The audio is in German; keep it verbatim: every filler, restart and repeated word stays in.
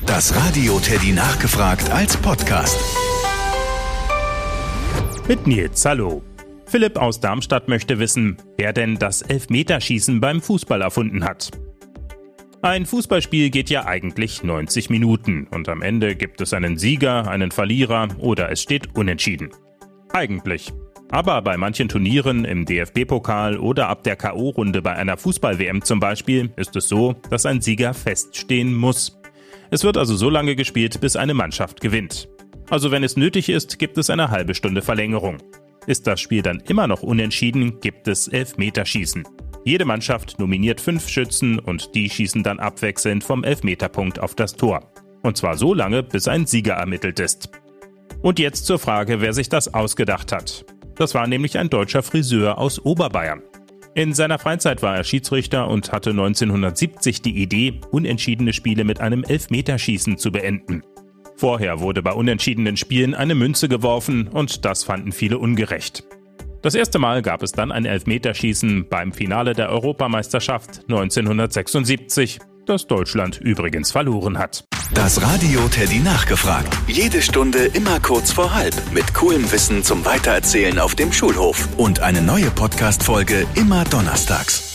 Das Radio Teddy nachgefragt als Podcast. Mit Nils, hallo. Philipp aus Darmstadt möchte wissen, wer denn das Elfmeterschießen beim Fußball erfunden hat. Ein Fußballspiel geht ja eigentlich neunzig Minuten und am Ende gibt es einen Sieger, einen Verlierer oder es steht unentschieden. Eigentlich. Aber bei manchen Turnieren im D F B-Pokal oder ab der K O-Runde bei einer Fußball-W M zum Beispiel ist es so, dass ein Sieger feststehen muss. Es wird also so lange gespielt, bis eine Mannschaft gewinnt. Also wenn es nötig ist, gibt es eine halbe Stunde Verlängerung. Ist das Spiel dann immer noch unentschieden, gibt es Elfmeterschießen. Jede Mannschaft nominiert fünf Schützen und die schießen dann abwechselnd vom Elfmeterpunkt auf das Tor. Und zwar so lange, bis ein Sieger ermittelt ist. Und jetzt zur Frage, wer sich das ausgedacht hat. Das war nämlich ein deutscher Friseur aus Oberbayern. In seiner Freizeit war er Schiedsrichter und hatte neunzehnhundertsiebzig die Idee, unentschiedene Spiele mit einem Elfmeterschießen zu beenden. Vorher wurde bei unentschiedenen Spielen eine Münze geworfen und das fanden viele ungerecht. Das erste Mal gab es dann ein Elfmeterschießen beim Finale der Europameisterschaft neunzehnhundertsechsundsiebzig, das Deutschland übrigens verloren hat. Das Radio Teddy nachgefragt. Jede Stunde immer kurz vor halb. Mit coolem Wissen zum Weitererzählen auf dem Schulhof. Und eine neue Podcast-Folge immer donnerstags.